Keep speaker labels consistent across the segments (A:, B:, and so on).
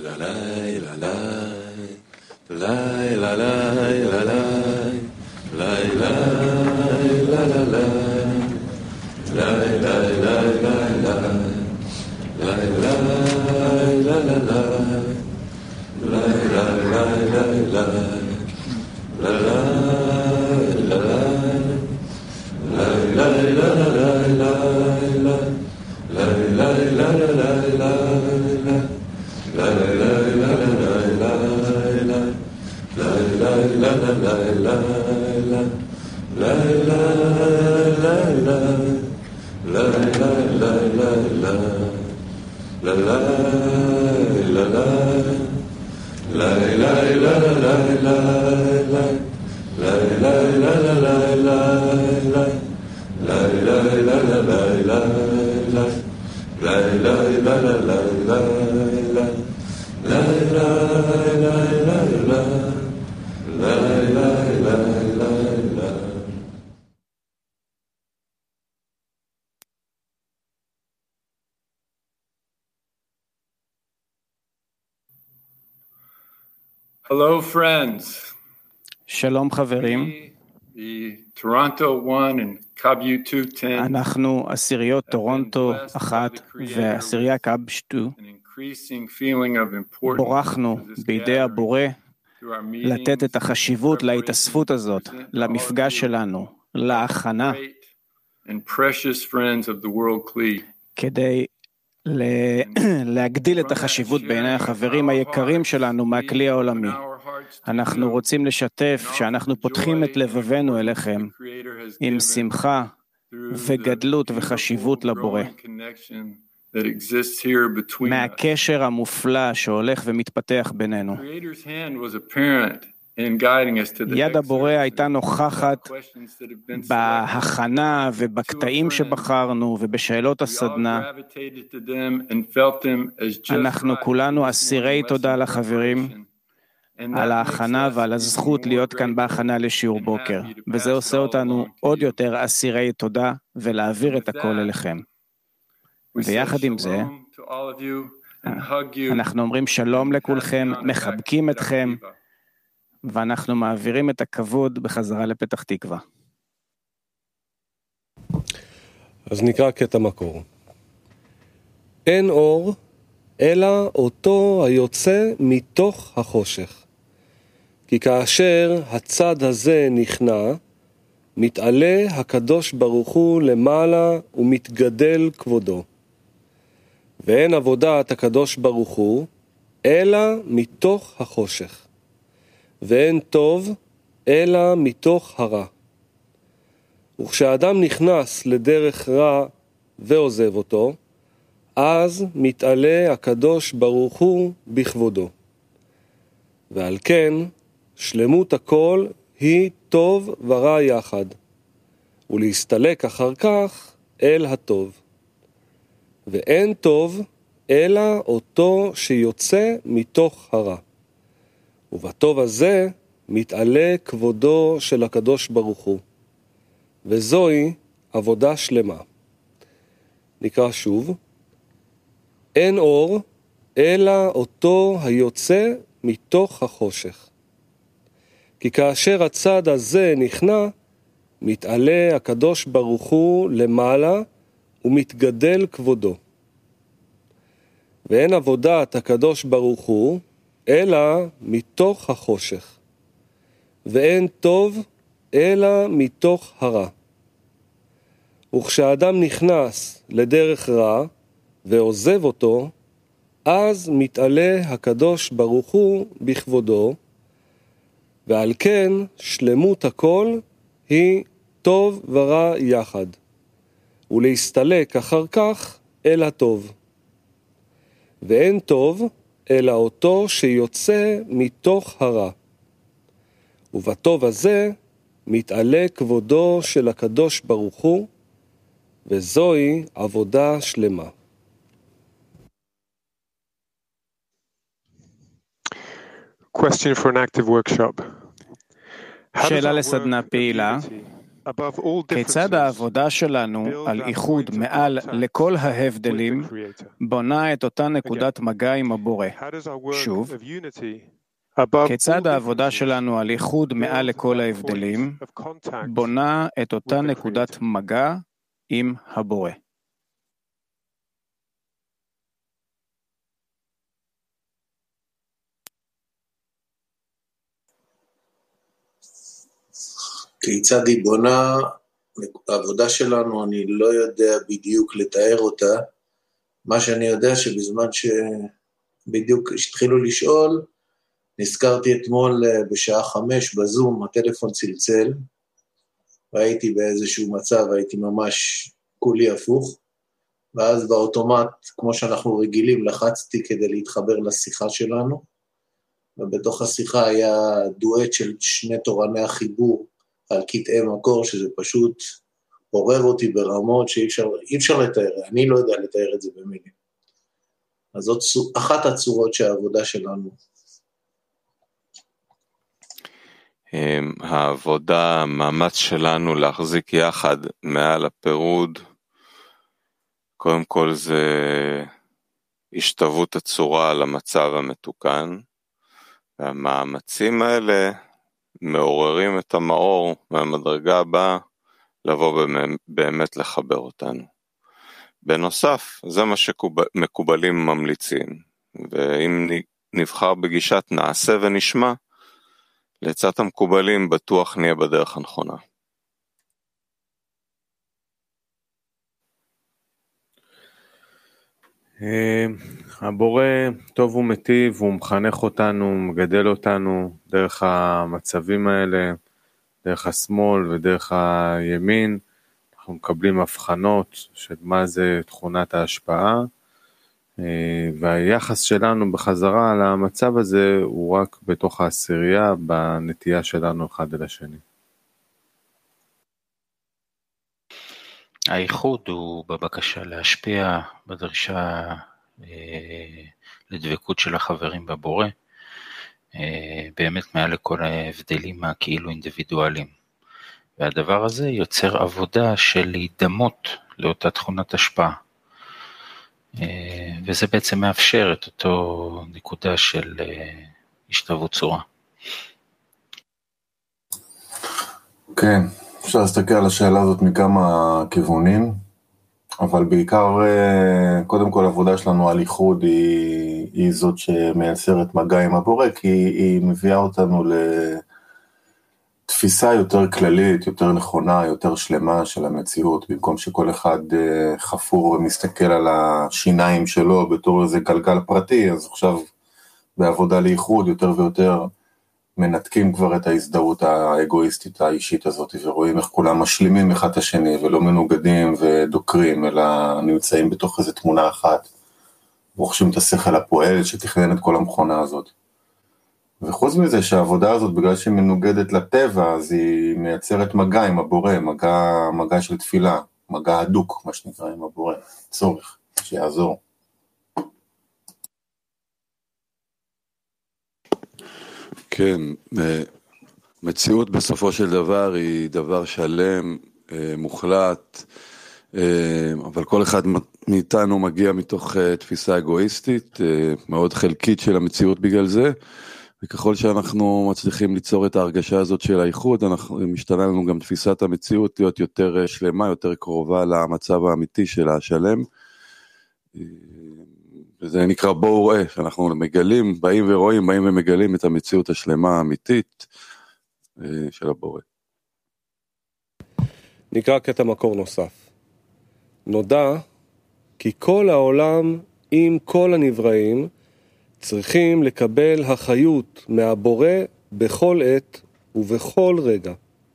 A: Hello friends.
B: שלום חברים.
A: The Toronto 1 and Kabu 210.
B: אנחנו עשיריות טורונטו 1 ועשירייה קאב 2. בורכנו בידי הבורא לתת את החשיבות להתאספות הזאת, למפגש שלנו, להכנה, כדי להגדיל את החשיבות בעיני החברים היקרים שלנו מהכלי העולמי. אנחנו רוצים לשתף שאנחנו פותחים את לבבנו אליכם עם שמחה וגדלות וחשיבות לבורא. מהקשר המופלא שהולך ומתפתח בינינו. יד הבורא הייתה נוכחת בהכנה ובקטעים שבחרנו ובשאלות הסדנה. אנחנו כולנו אסירי תודה לחברים על ההכנה ועל הזכות להיות כאן בהכנה לשיעור בוקר, וזה עושה אותנו עוד יותר אסירי תודה ולהעביר את הכל אליכם. ויחד עם זה, אנחנו אומרים שלום לכולכם, מחבקים אתכם, ואנחנו מעבירים את הכבוד בחזרה לפתח תקווה.
C: אז נקרא קטע מקור. אין אור, אלא אותו היוצא מתוך החושך. כי כאשר הצד הזה נכנע, מתעלה הקדוש ברוך הוא למעלה ומתגדל כבודו. ואין עבודת הקדוש ברוך הוא, אלא מתוך החושך. ואין טוב, אלא מתוך הרע. וכשאדם נכנס לדרך רע ועוזב אותו, אז מתעלה הקדוש ברוך הוא בכבודו. ועל כן, שלמות הכל היא טוב ורע יחד, ולהסתלק אחר כך אל הטוב. ואין טוב אלא אותו שיוצא מתוך הרע. ובטוב הזה מתעלה כבודו של הקדוש ברוך הוא. וזוהי עבודה שלמה. נקרא שוב. אין אור אלא אותו היוצא מתוך החושך. כי כאשר הצד הזה נכנע, מתעלה הקדוש ברוך הוא למעלה ומתגדל כבודו. ואין עבודת הקדוש ברוך הוא, אלא מתוך החושך. ואין טוב, אלא מתוך הרע. וכשאדם נכנס לדרך רע ועוזב אותו, אז מתעלה הקדוש ברוך הוא בכבודו, ועל כן שלמות הכל היא טוב ורע יחד, ולהסתלק אחר כך אל הטוב. ואין טוב אלא אותו שיוצא מתוך הרע. ובטוב הזה מתעלה כבודו של הקדוש ברוך הוא, וזוהי עבודה שלמה.
D: Question for an active workshop.
B: שאלה לסדנה פעילה. כיצד העבודה שלנו על איחוד מעל לכל ההבדלים בונה את אותה נקודת מגע עם הבורא? שוב, כיצד העבודה שלנו על איחוד מעל לכל ההבדלים בונה את אותה נקודת מגע עם הבורא?
D: כיצד היא בונה, העבודה שלנו, אני לא יודע בדיוק לתאר אותה. מה שאני יודע שבזמן שבדיוק התחילו לשאול, נזכרתי אתמול בשעה 5 בזום, הטלפון צלצל, והייתי באיזשהו מצב, הייתי ממש כולי הפוך, ואז באוטומט, כמו שאנחנו רגילים, לחצתי כדי להתחבר לשיחה שלנו, ובתוך השיחה היה דואט של שני תורני החיבור, על קטעי מקור, שזה פשוט עורר אותי ברמות שאי אפשר לתאר, אני לא יודע לתאר את זה במילים. אז זאת אחת הצורות שהעבודה שלנו.
E: העבודה, המאמץ שלנו להחזיק יחד מעל הפירוד, קודם כל זה השתוות הצורה למצב המתוקן, והמאמצים האלה מעוררים את המאור מהמדרגה הבאה לבוא באמת לחבר אותנו. בנוסף, זה מה שמקובלים ממליצים, ואם נבחר בגישת נעשה ונשמע, לצד המקובלים בטוח נהיה בדרך הנכונה.
F: הבורא טוב ומטיב, הוא מחנך אותנו, מגדל אותנו דרך המצבים האלה, דרך השמאל ודרך הימין. אנחנו מקבלים הבחנות של מה זה תכונת ההשפעה, והיחס שלנו בחזרה למצב הזה הוא רק בתוך העשירייה, בנטייה שלנו אחד אל השני.
G: הייחוד הוא בבקשה להשפיע, בדרישה לדבקות של החברים בבורא, באמת מעל לכל ההבדלים הכאילו אינדיבידואליים. והדבר הזה יוצר עבודה של להידמות לאותה תכונת השפעה. וזה בעצם מאפשר את אותו נקודה של השתוות צורה.
H: כן, אפשר להסתכל על השאלה הזאת מכמה כיוונים, אבל בעיקר, קודם כל, העבודה שלנו על איחוד היא זאת שמייצרת מגע עם הבורא, כי היא מביאה אותנו לתפיסה יותר כללית, יותר נכונה, יותר שלמה של המציאות, במקום שכל אחד חפור ומסתכל על השיניים שלו בתור איזה גלגל פרטי, אז עכשיו בעבודה לאיחוד יותר ויותר מנתקים כבר את ההזדהות האגואיסטית האישית הזאת, ורואים איך כולם משלימים אחד את השני, ולא מנוגדים ודוקרים, אלא נמצאים בתוך איזו תמונה אחת, רוכשים את השכל הפועל שתכנן את כל המכונה הזאת. וחוץ מזה שהעבודה הזאת, בגלל שהיא מנוגדת לטבע, אז היא מייצרת מגע עם הבורא, מגע של תפילה, מגע הדוק, מה שנקרא עם הבורא, צורך, שיעזור.
I: כן, מציאות בסופו של דבר היא דבר שלם, מוחלט, אבל כל אחד מאיתנו מגיע מתוך תפיסה אגואיסטית, מאוד חלקית של המציאות בגלל זה, וככל שאנחנו מצליחים ליצור את ההרגשה הזאת של האיחוד, משתנה לנו גם תפיסת המציאות להיות יותר שלמה, יותר קרובה למצב האמיתי של השלם, וזה נקרא בואו ראה, שאנחנו מגלים, באים ורואים, באים ומגלים את המציאות השלמה האמיתית של הבורא.
C: נקרא קטע מקור נוסף. נודע כי כל העולם עם כל הנבראים צריכים לקבל החיות מהבורא בכל עת ובכל רגע.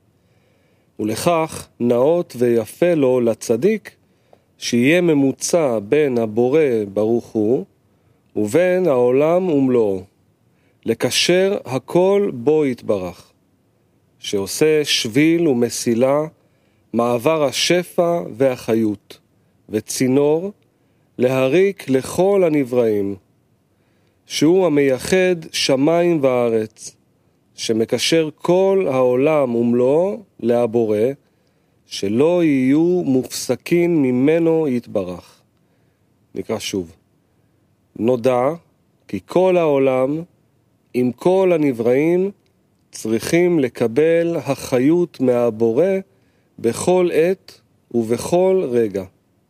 C: ולכך נאות ויפה לו לצדיק שיהיה ממוצע בין הבורא ברוך הוא ובין העולם ומלואו, לקשר הכל בו יתברך, שעושה שביל ומסילה, מעבר השפע והחיות, וצינור להריק לכל הנבראים, שהוא המייחד שמיים וארץ, שמקשר כל העולם ומלואו להבורא, שלא יהיו מופסקים ממנו יתברך. נקרא שוב. נודע כי כל העולם עם כל הנבראים צריכים לקבל החיות מהבורא בכל עת ובכל רגע.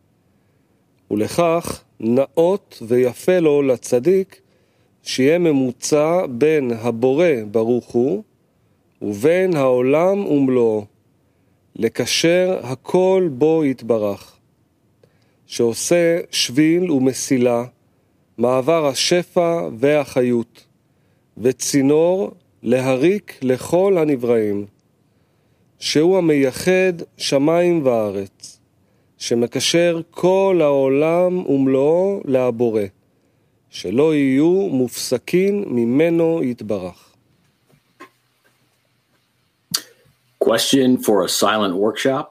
C: ולכך נאות ויפה לו לצדיק שיהיה ממוצע בין הבורא ברוך הוא ובין העולם ומלואו, לקשר הכל בו יתברך, שעושה שביל ומסילה, מעבר השפע והחיות, וצינור להריק לכל הנבראים, שהוא המייחד שמיים וארץ, שמקשר כל העולם ומלואו להבורא, שלא יהיו מופסקים ממנו יתברך.
J: Question for a silent workshop.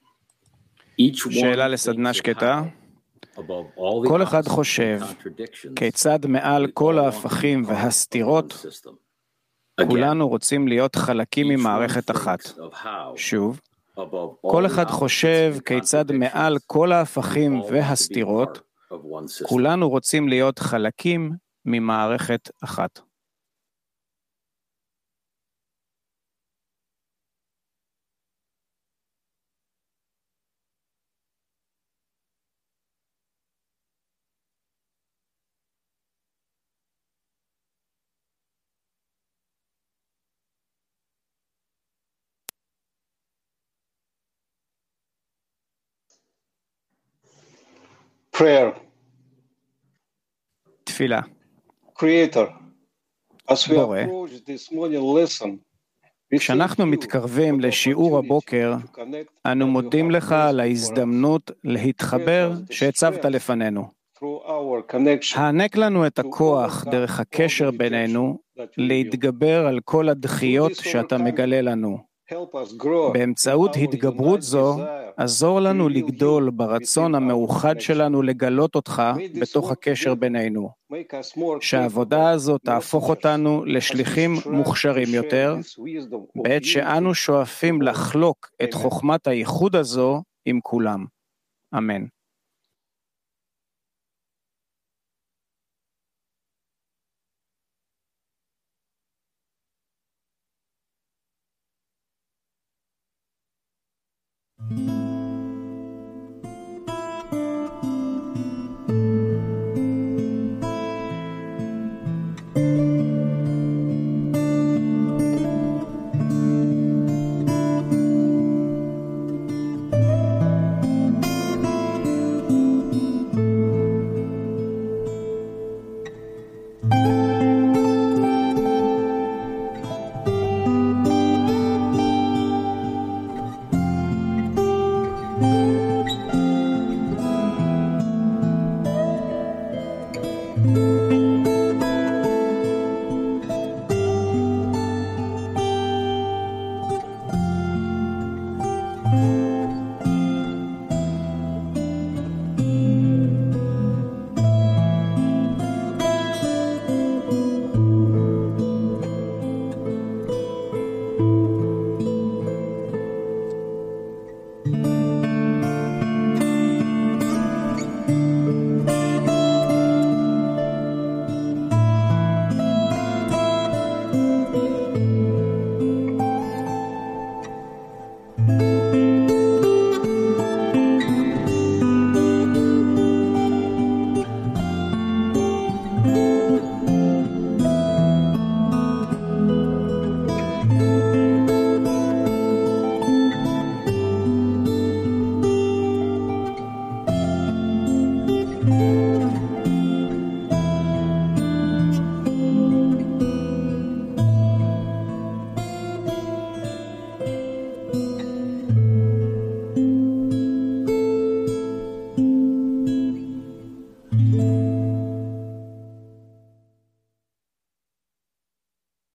B: שאלה לסדנה שקטה. כל אחד חושב כיצד מעל כל ההפכים והסתירות כולנו רוצים להיות חלקים ממערכת אחת. שוב, כל אחד חושב כיצד מעל כל ההפכים והסתירות כולנו רוצים להיות חלקים ממערכת אחת.
K: Prayer.
B: תפילה.
K: Creator. As we
B: בורא,
K: approach this morning lesson,
B: כשאנחנו מתקרבים לשיעור הבוקר, אנו מודים לך על ההזדמנות להתחבר שהצבת לפנינו. הענק לנו את הכוח דרך הקשר בינינו להתגבר על כל הדחיות שאתה מגלה לנו. באמצעות התגברות זו, עזור לנו לגדול ברצון המאוחד שלנו לגלות אותך בתוך הקשר בינינו. שהעבודה הזו תהפוך אותנו לשליחים מוכשרים יותר, בעת שאנו שואפים לחלוק את חוכמת הייחוד הזו עם כולם. אמן.
L: you.